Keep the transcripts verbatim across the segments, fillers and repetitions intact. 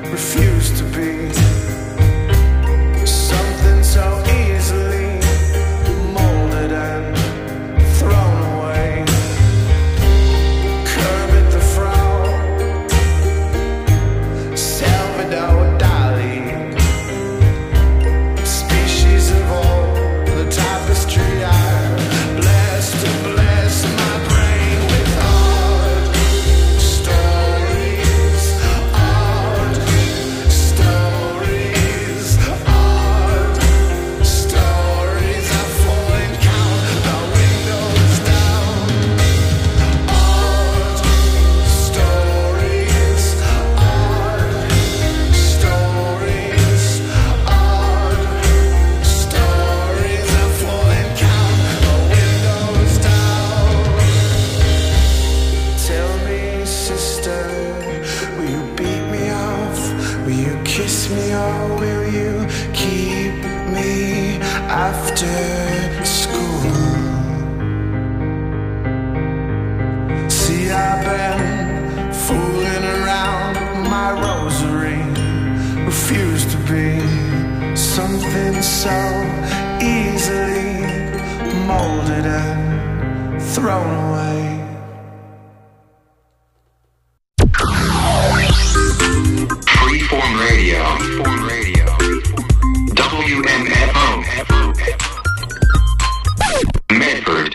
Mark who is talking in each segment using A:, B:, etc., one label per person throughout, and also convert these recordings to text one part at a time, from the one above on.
A: refuse to be something so easily molded and thrown away. Kermit the Frog, Salvador Dali, species of all the tapestry I bless to bless my brain with odd stories, odd stories, odd stories. I fall and count the windows down. Odd stories, odd stories, odd stories. I fall and count the windows down. Tell me, sister, will you beat me off? Will you kiss me, or will you keep me after school? See, I've been fooling around my rosary, refuse to be something so easily molded and thrown away.
B: Freeform Radio. Freeform Radio. W M F O. Medford.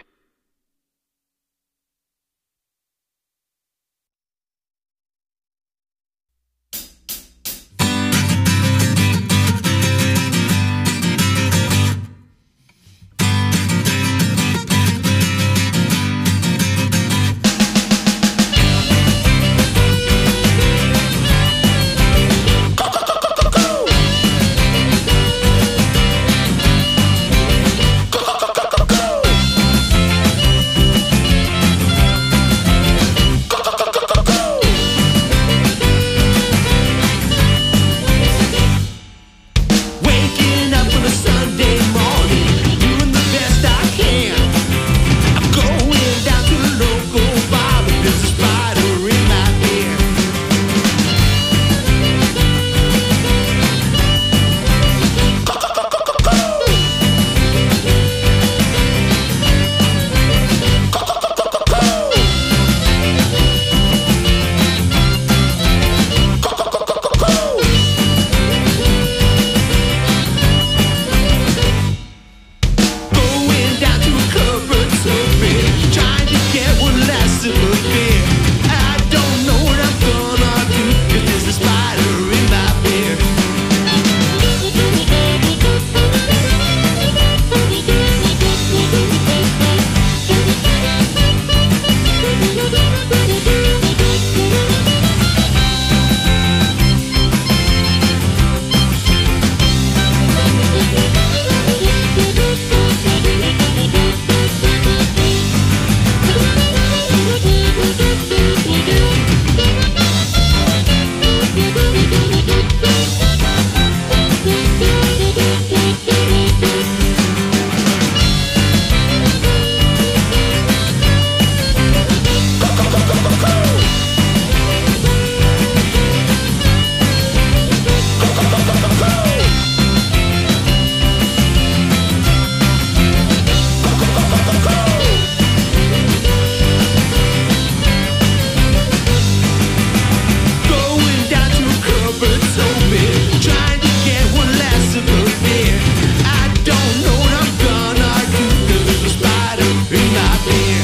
C: Waking up on a Sunday morning, doing the best I can. I'm going down to the local bar, but there's a spider in my ear. Going down to a cupboard so big, trying to get one last sip of beer. I don't know what I'm gonna do, 'cause there's a spider in my beer. Going down to a cupboard so big, trying to get one last sip of beer. I don't know what I'm gonna do, 'cause there's a spider in my beer.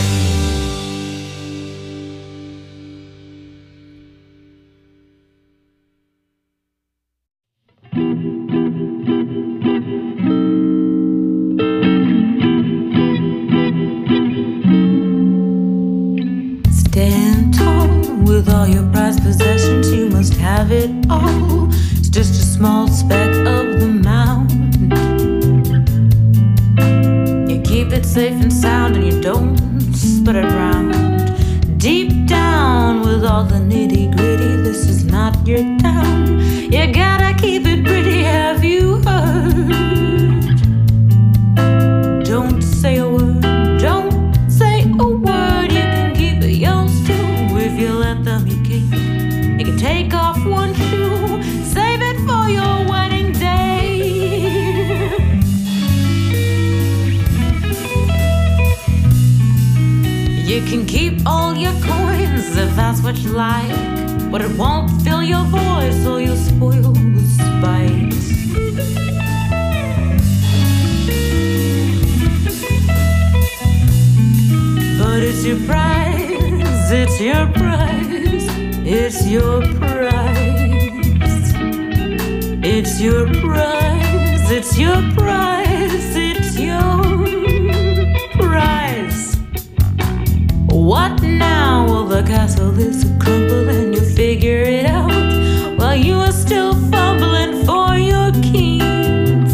D: Stand tall with all your prized possessions. You must have it all. It's just a small speck of the mountain. You keep it safe and sound, and you don't spread it round. Deep down with all the nitty gritty, this is not your town. You gotta keep it pretty. Have you heard? Don't say a word. Don't say a word. You can keep it yours too if you let them. You keep. You can take off one shoe. what you like, but it won't fill your voice, so you'll spoil with spite. But it's your prize, it's your prize, it's your prize. It's your prize, it's your prize, it's your prize. What now? Well, the castle is a crumble and you figure it out while you are still fumbling for your keys.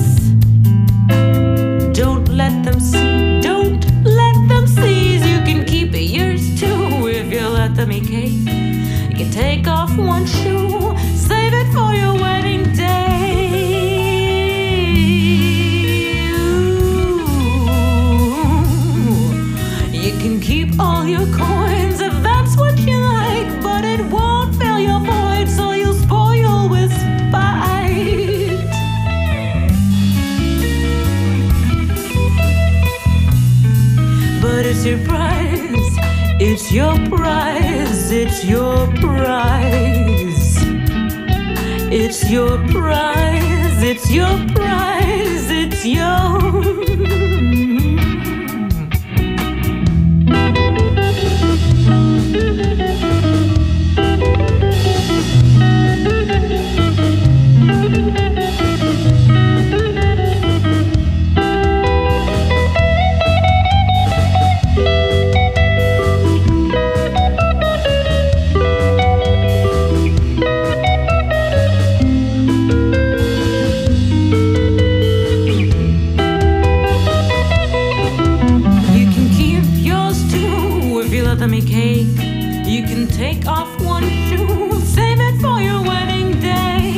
D: Don't let them see, don't let them seize. You can keep it yours too if you let them eat cake. You can take off one shoe, save it for your wedding day. Ooh. You can keep all your coins if that's what you like, but it won't fill your void, so you'll spoil with spite. But it's your prize, it's your prize, it's your prize. It's your prize, it's your prize, it's your cake. You can take off one shoe, save it for your wedding day.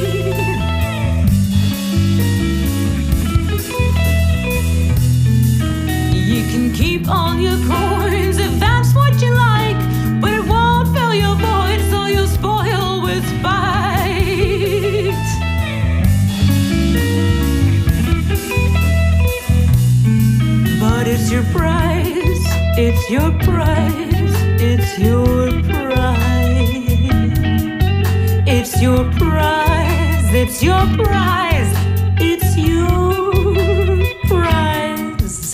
D: You can keep all your coins if that's what you like, but it won't fill your void, so you'll spoil with spite. But it's your prize, it's your prize, it's your prize. It's your prize, it's your prize, it's your prize.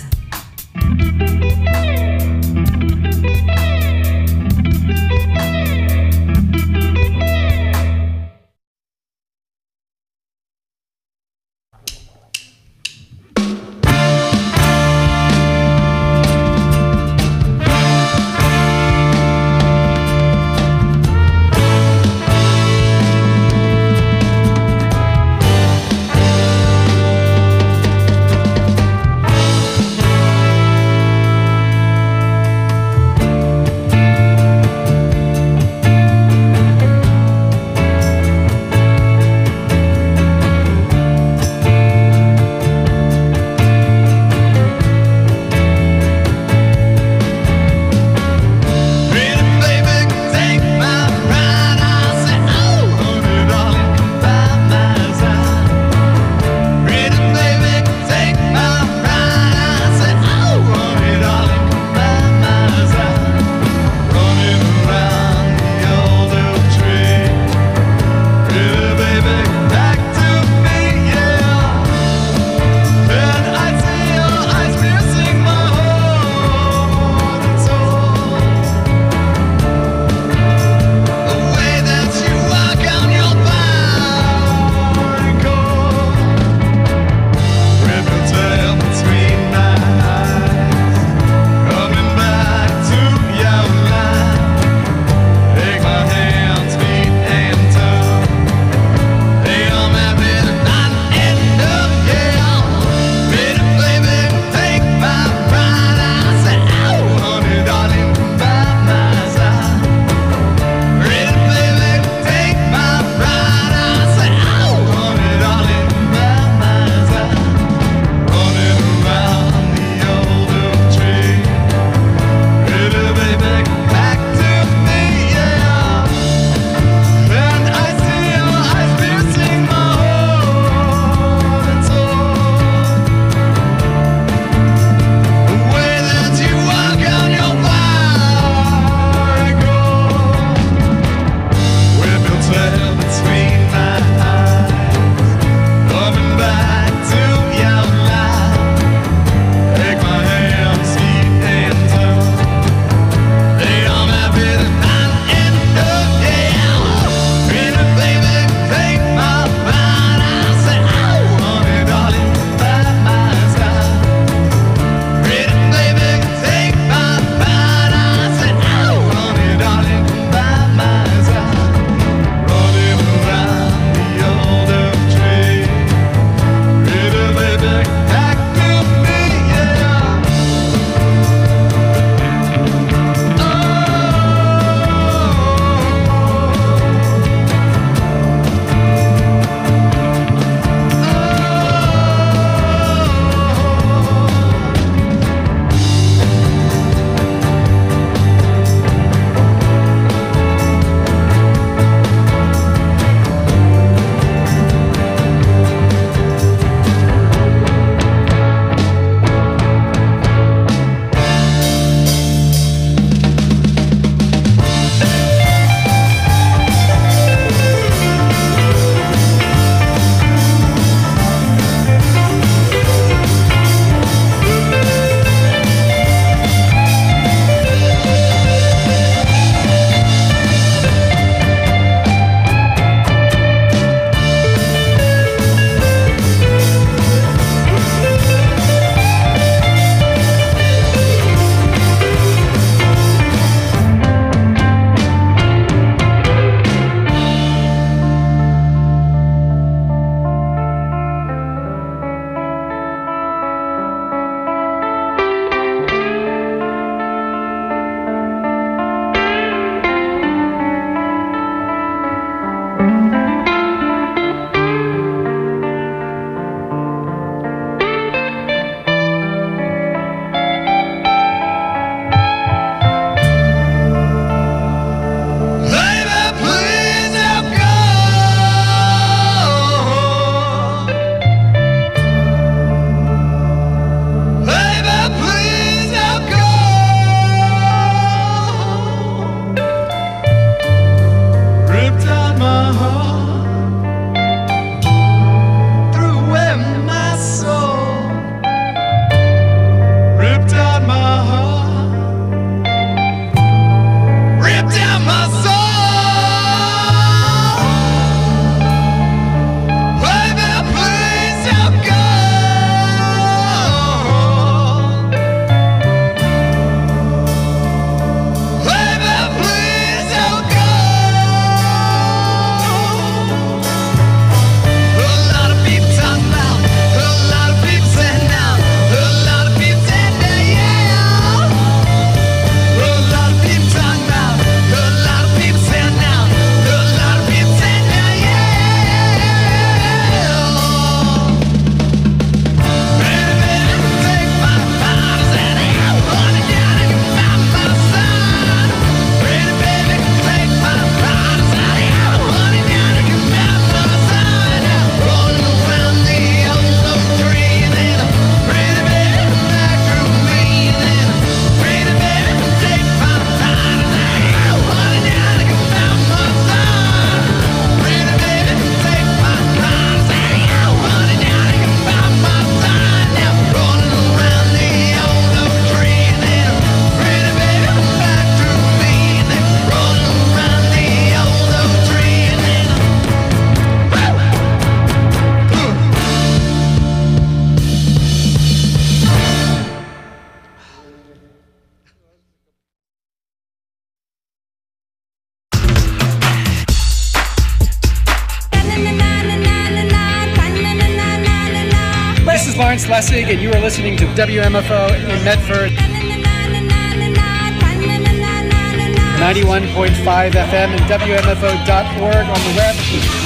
E: Lawrence Lessig, and you are listening to W M F O in Medford. ninety-one point five F M and W M F O dot org on the web.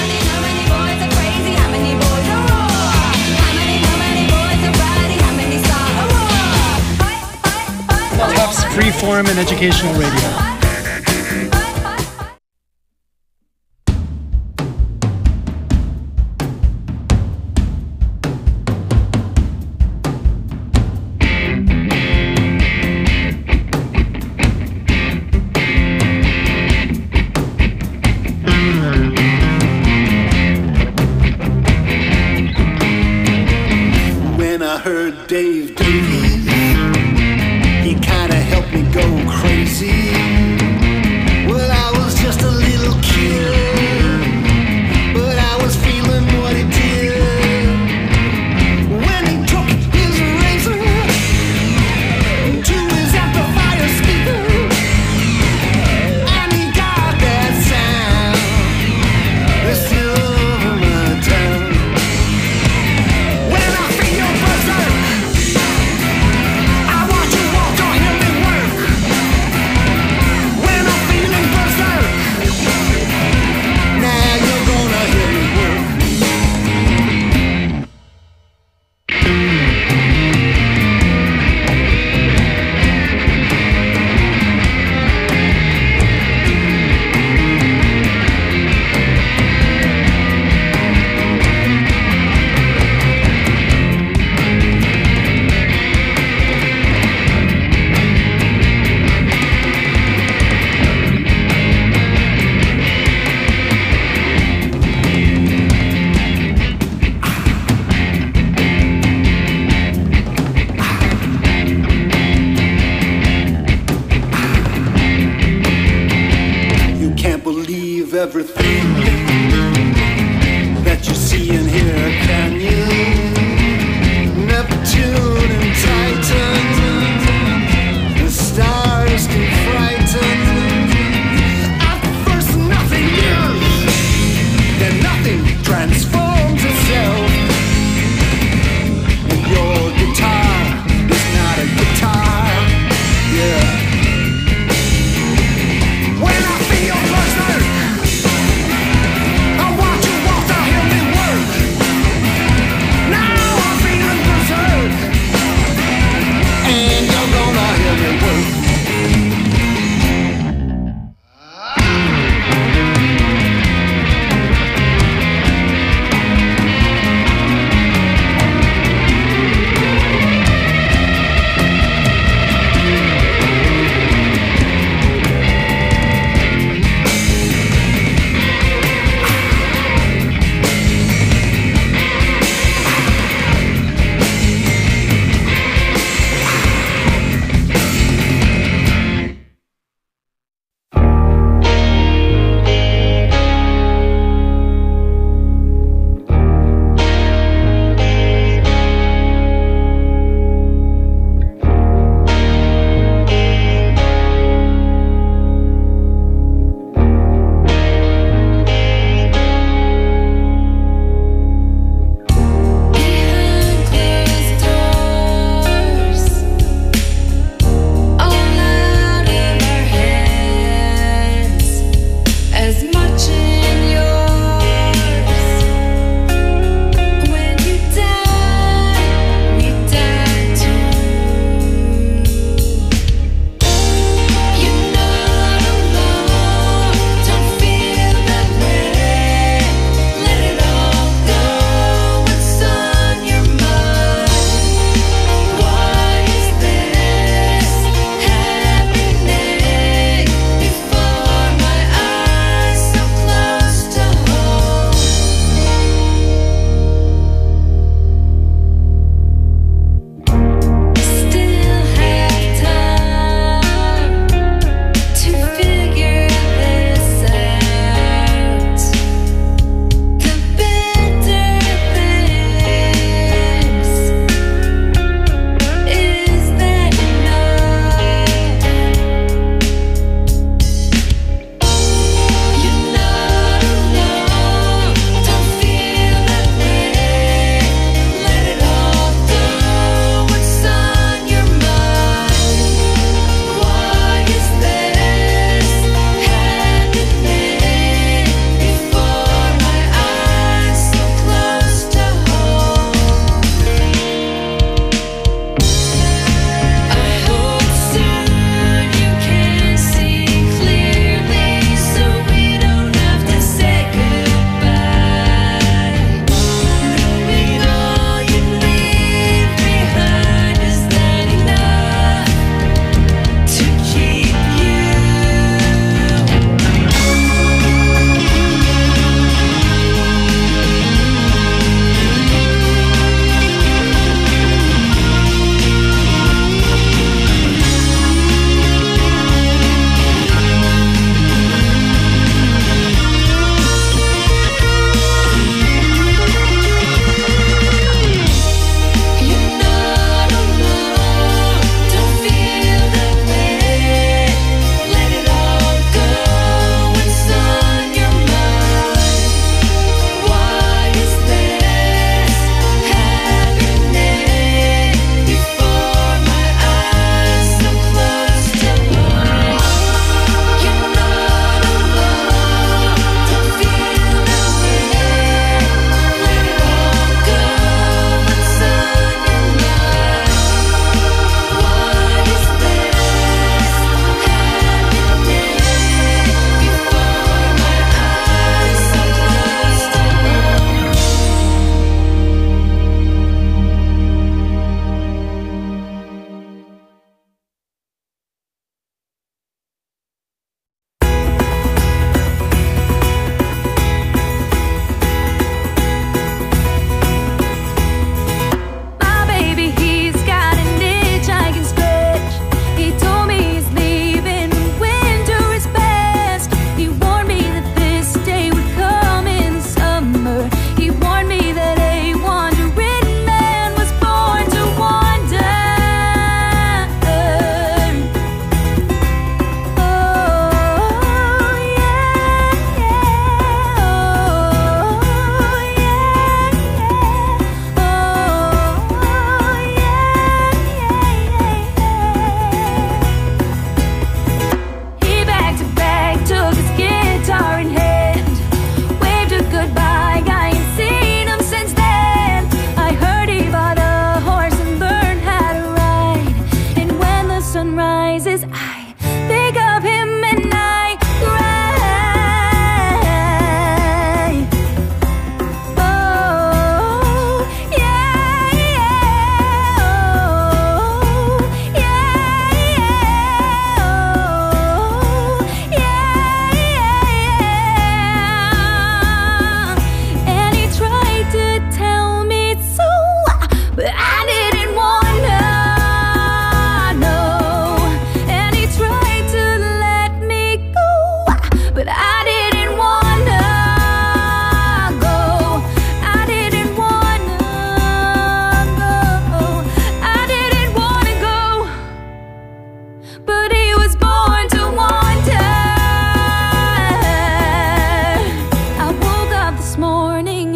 E: Tufts Freeform and Educational Radio.
F: Dave Davies, he kinda helped me go crazy. Well, I was just a little kid, but I was feeling what he did. When he took his razor to his amplifier speaker, and he got that sound that's still over my tongue. When I feel your buzzer,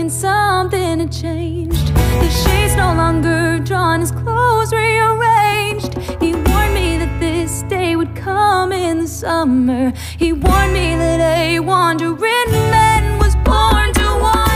G: and something had changed. The shades no longer drawn, his clothes rearranged. He warned me that this day would come in the summer. He warned me that a wandering man was born to wander.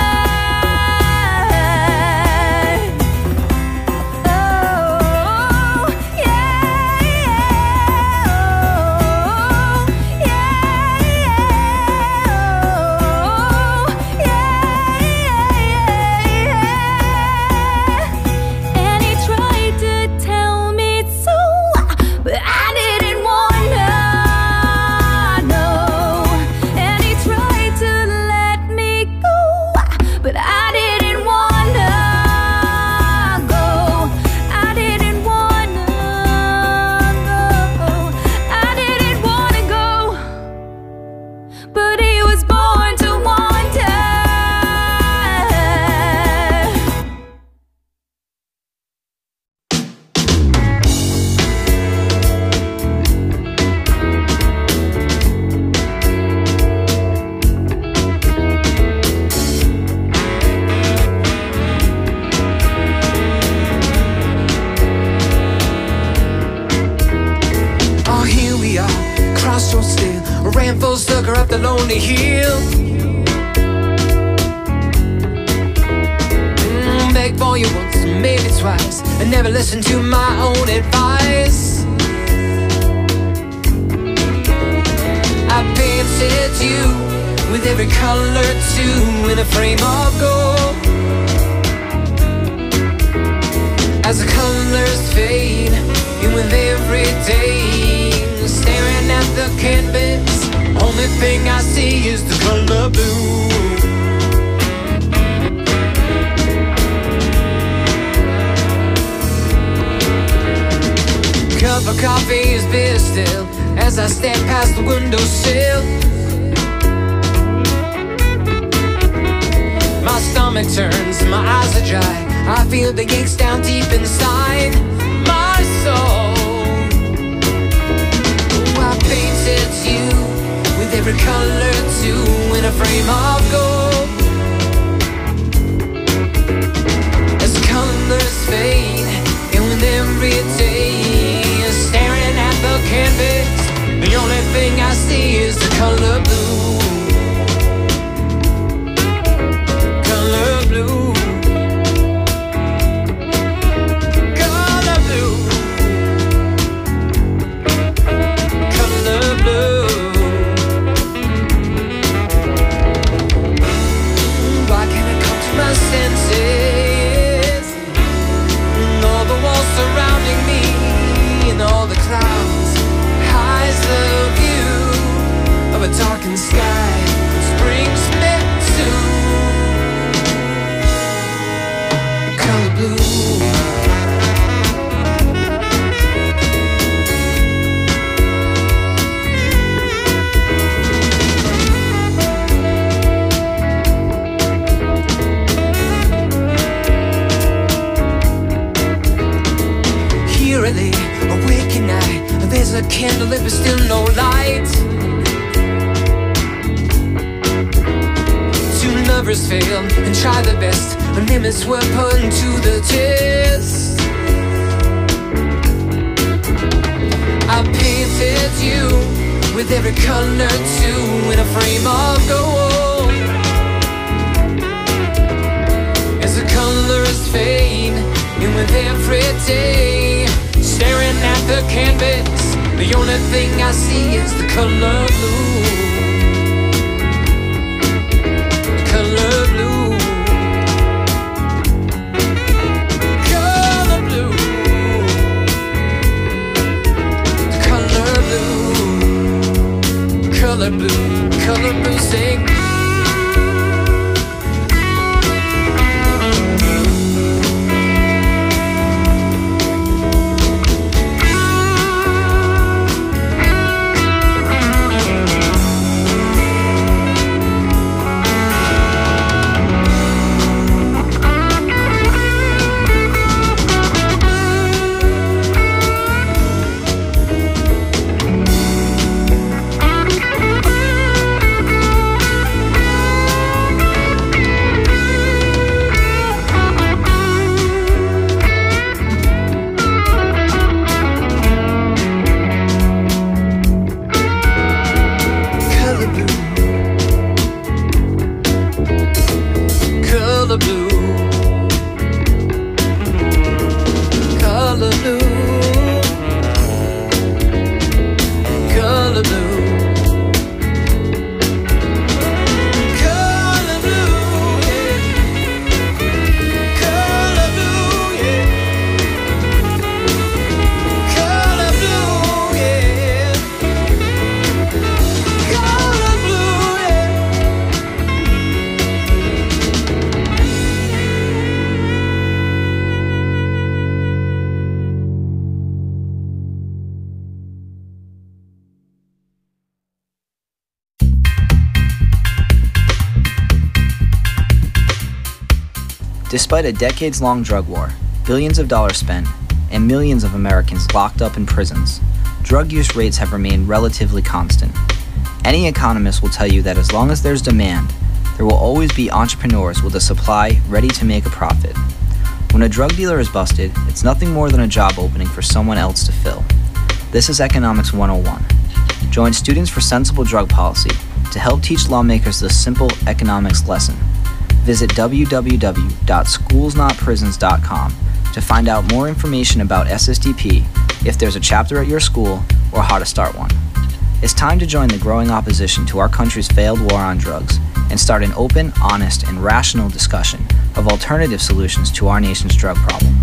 C: Lonely hill. Mm, beg for you once, maybe twice, and never listen to my own advice. I painted you with every color too in a frame of gold. As the colors fade, and with every day, staring at the canvas, only thing I see is the color blue. Cup of coffee is bitter still as I stand past the windowsill. My stomach turns, my eyes are dry. I feel the aches down deep inside my soul. Oh, I painted you with every color too in a frame of gold. As the colors fade, and with every day, staring at the canvas, the only thing I see is the color blue. Color blue. Color blue. Color blue. My senses, and all the walls surrounding me, and all the clouds hides the view of a darkened sky, which brings me to color blue. Awaken I, there's a candle if there's still no light. Two lovers fail and try their best, limits were put to the test. I painted you with every color too in a frame of gold. As the colors fade, and with every day, staring at the canvas, the only thing I see is the color blue. The color blue. Color blue. The color blue. Color blue. Color blue. Sing. color blue, color blue, color blue.
H: Despite a decades-long drug war, billions of dollars spent, and millions of Americans locked up in prisons, drug use rates have remained relatively constant. Any economist will tell you that as long as there's demand, there will always be entrepreneurs with a supply ready to make a profit. When a drug dealer is busted, it's nothing more than a job opening for someone else to fill. This is Economics one oh one. Join Students for Sensible Drug Policy to help teach lawmakers this simple economics lesson. Visit w w w dot schools not prisons dot com to find out more information about S S D P, if there's a chapter at your school, or how to start one. It's time to join the growing opposition to our country's failed war on drugs and start an open, honest, and rational discussion of alternative solutions to our nation's drug problems.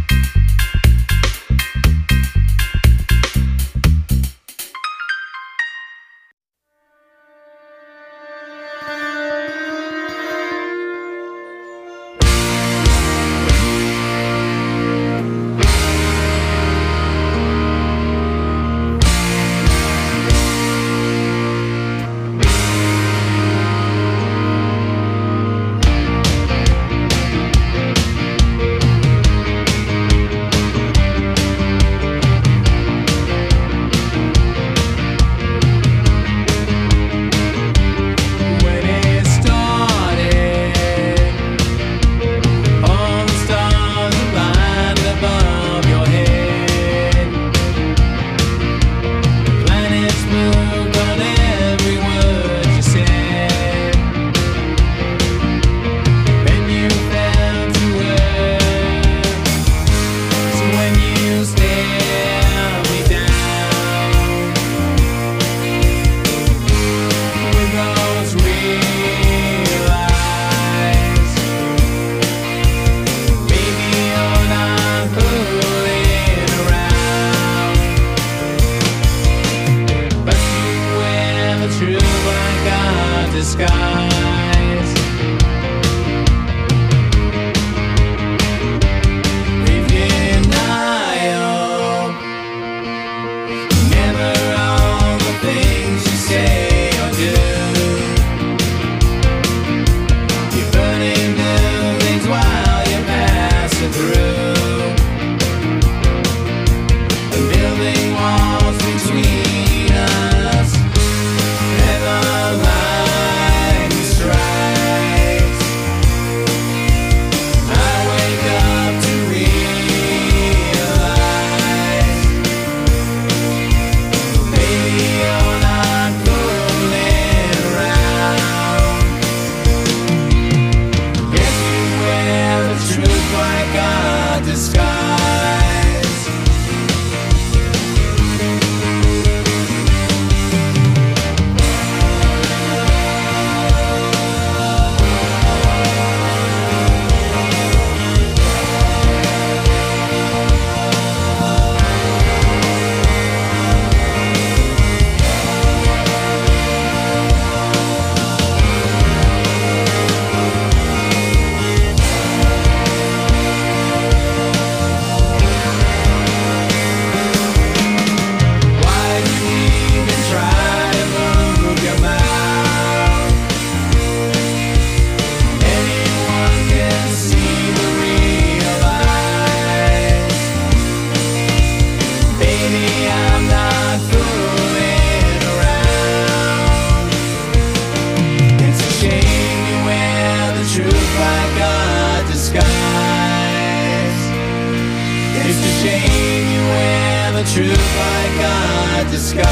C: truth like a disguise.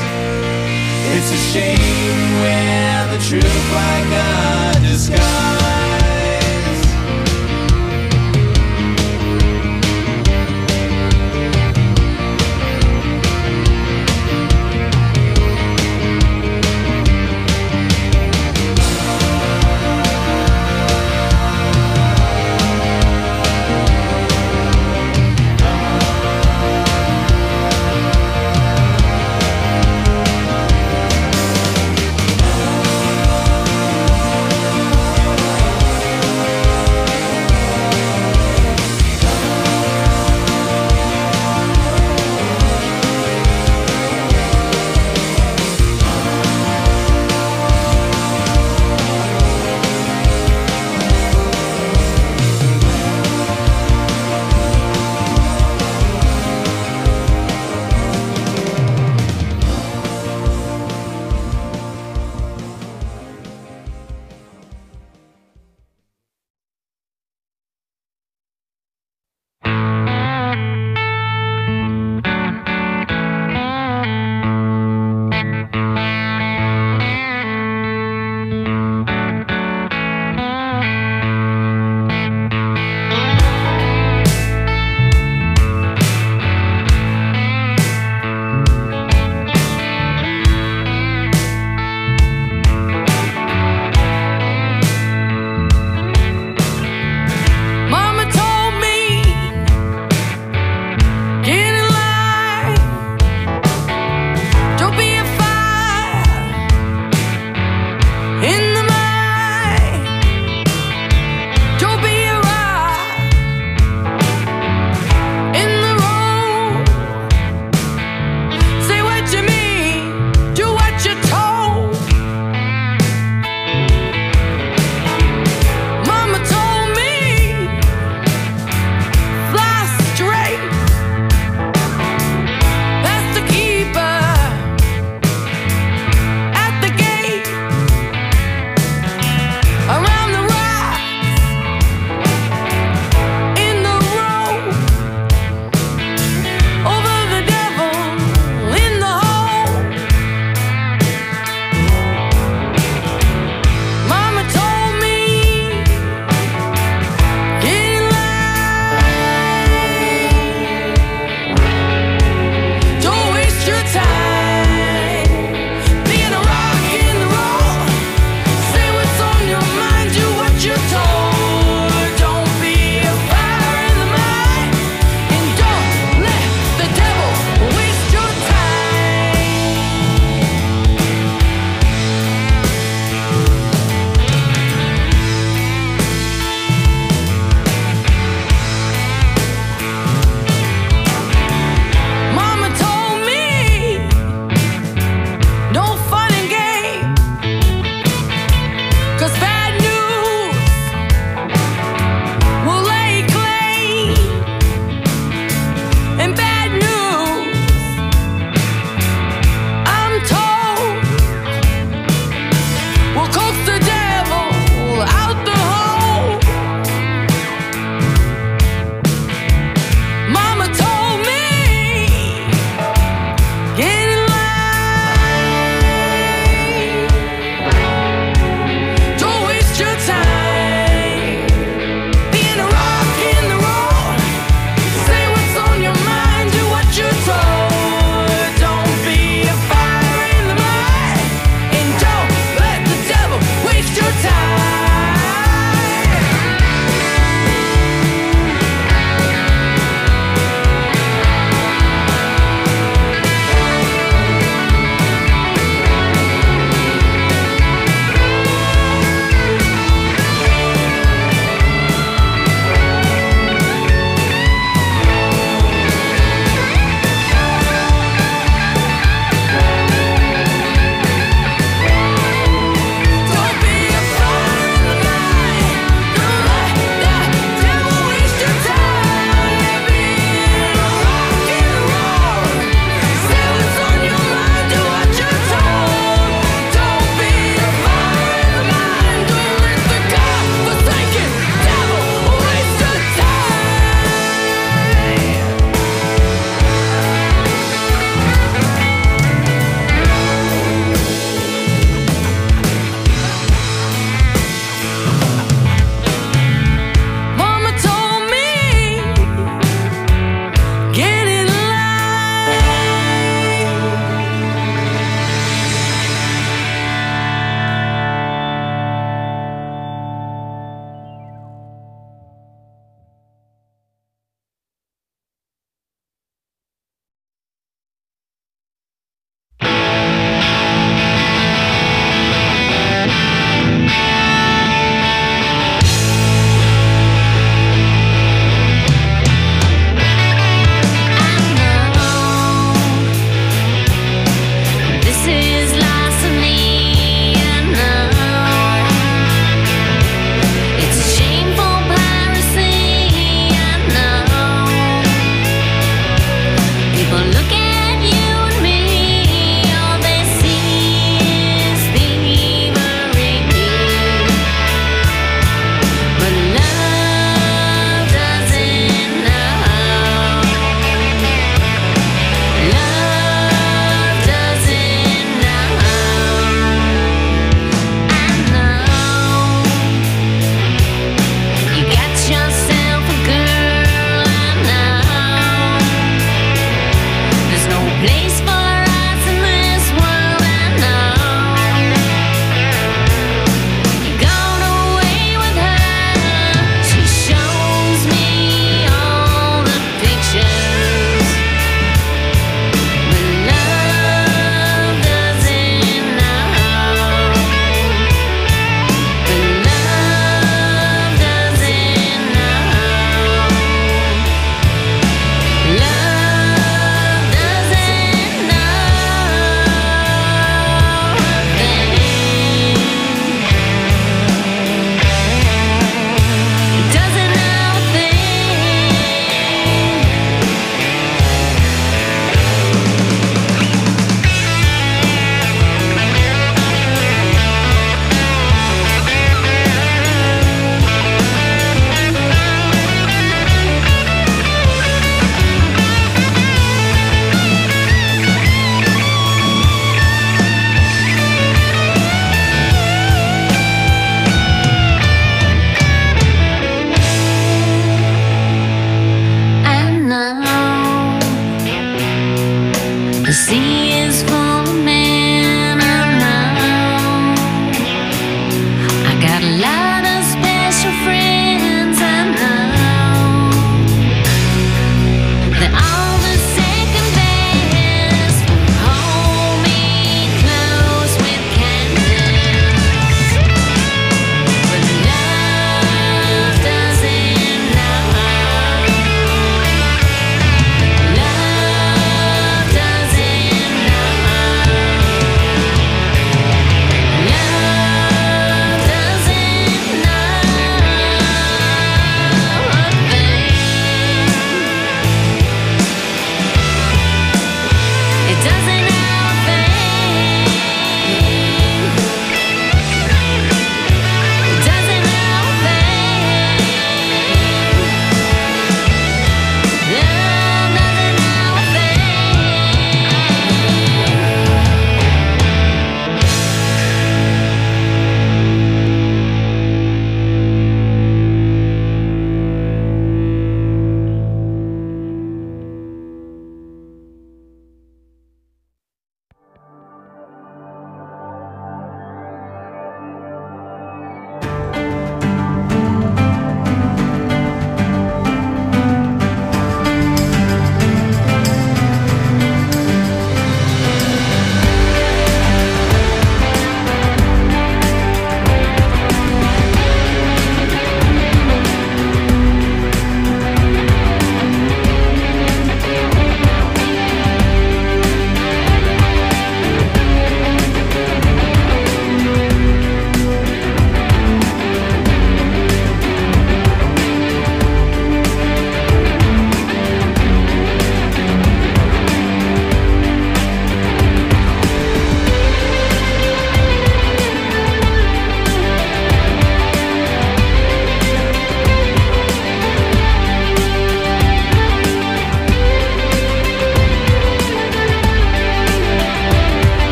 C: It's a shame you wear the truth like a disguise.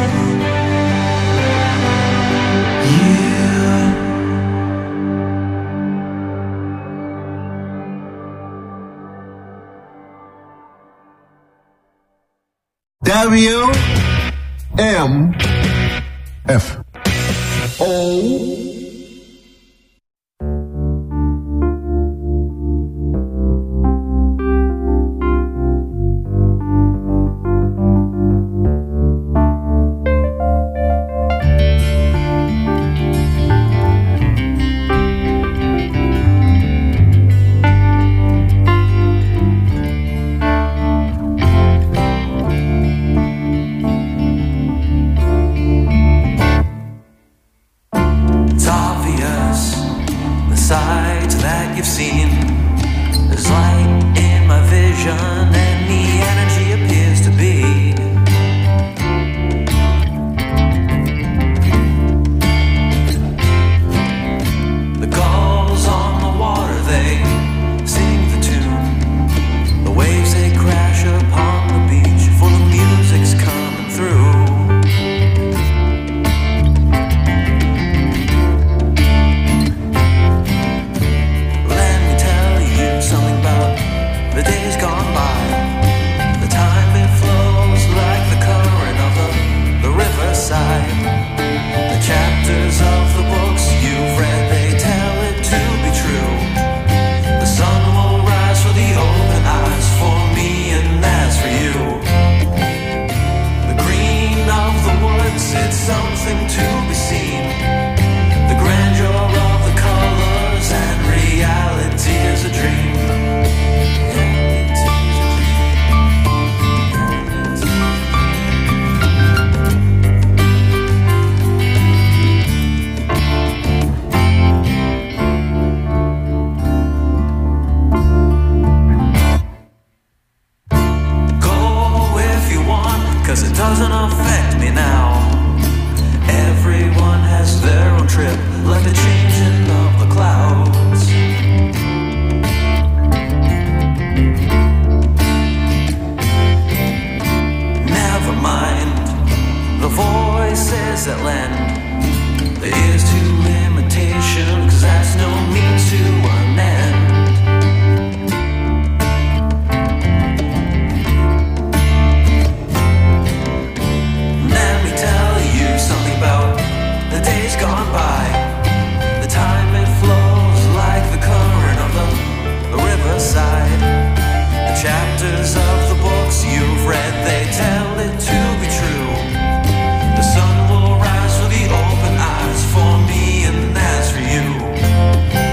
F: W M F O
C: The sun will rise for the open eyes for me and as for you.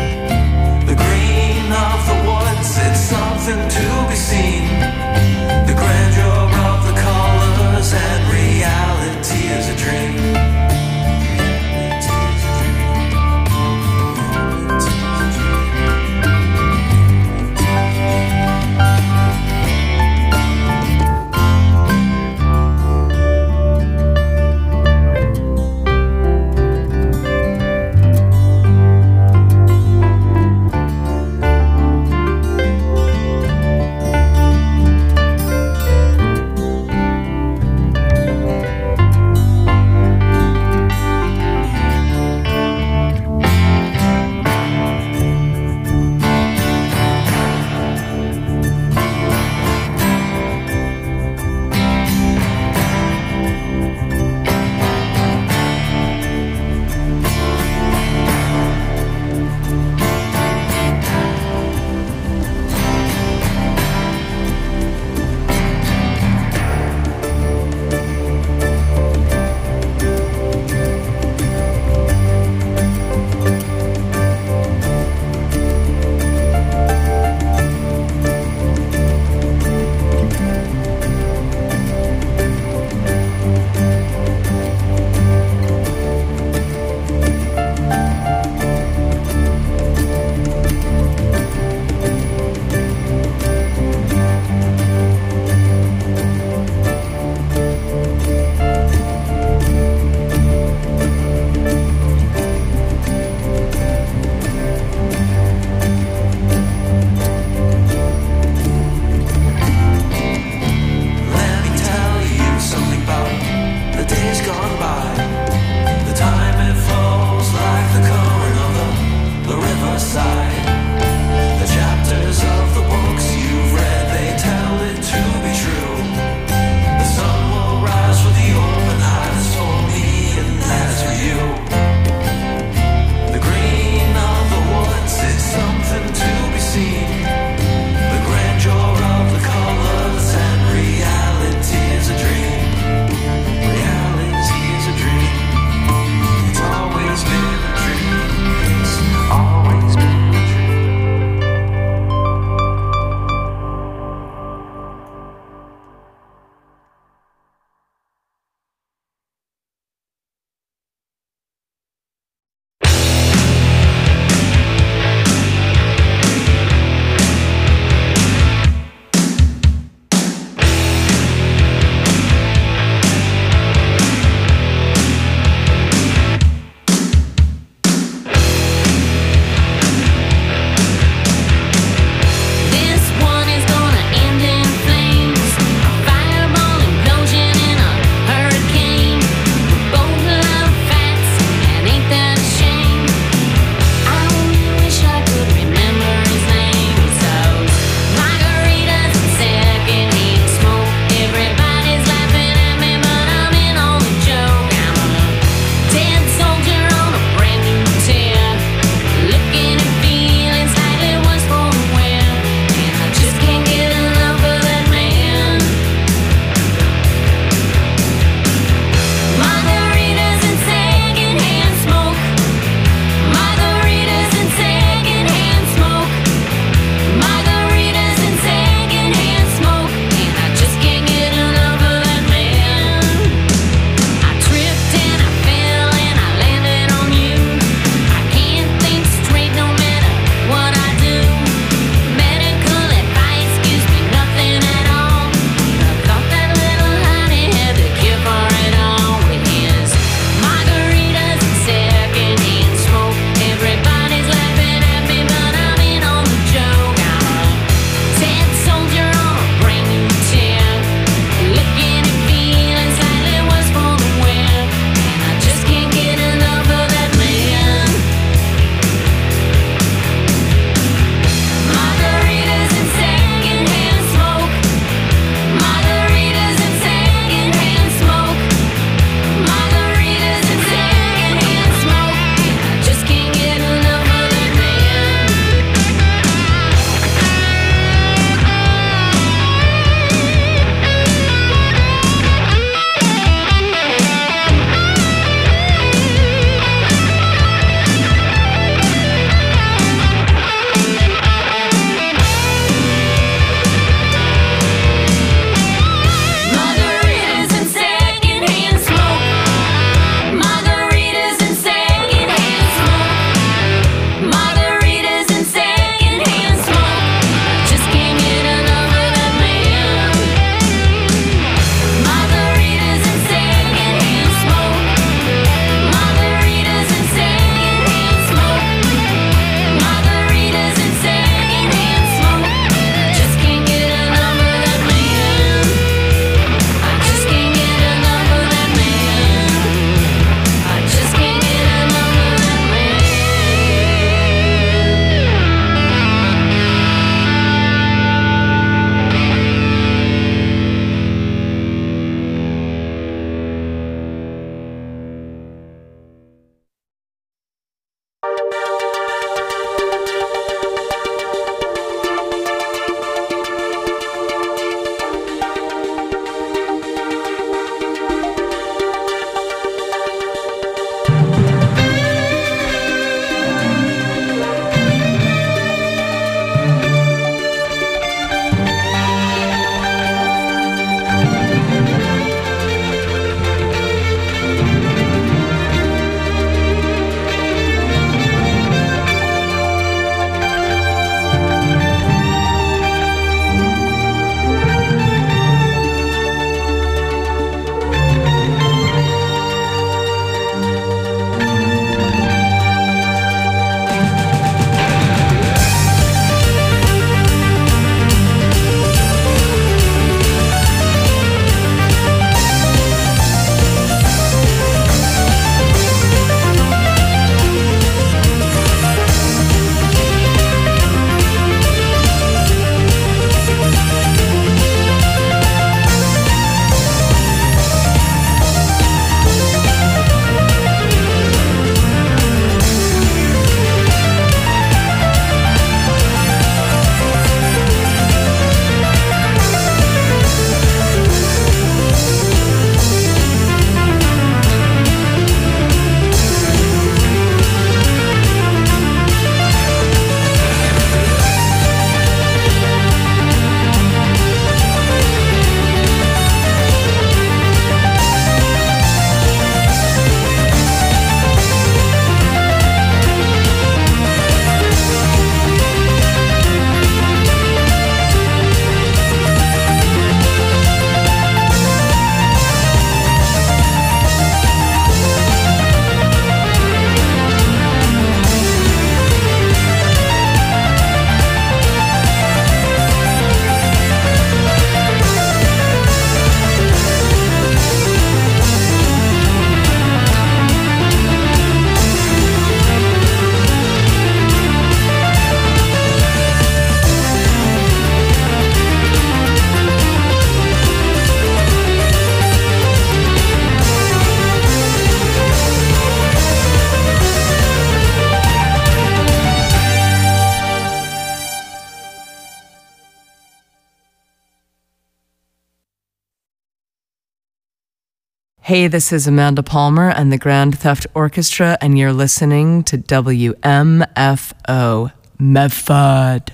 I: Hey, this is Amanda Palmer and the Grand Theft Orchestra, and you're listening to W M F O Medford.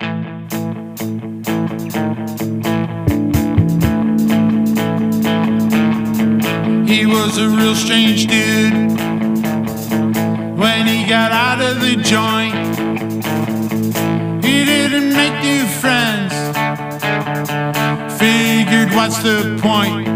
J: He was a real strange dude when he got out of the joint. He didn't make new friends, figured what's the point?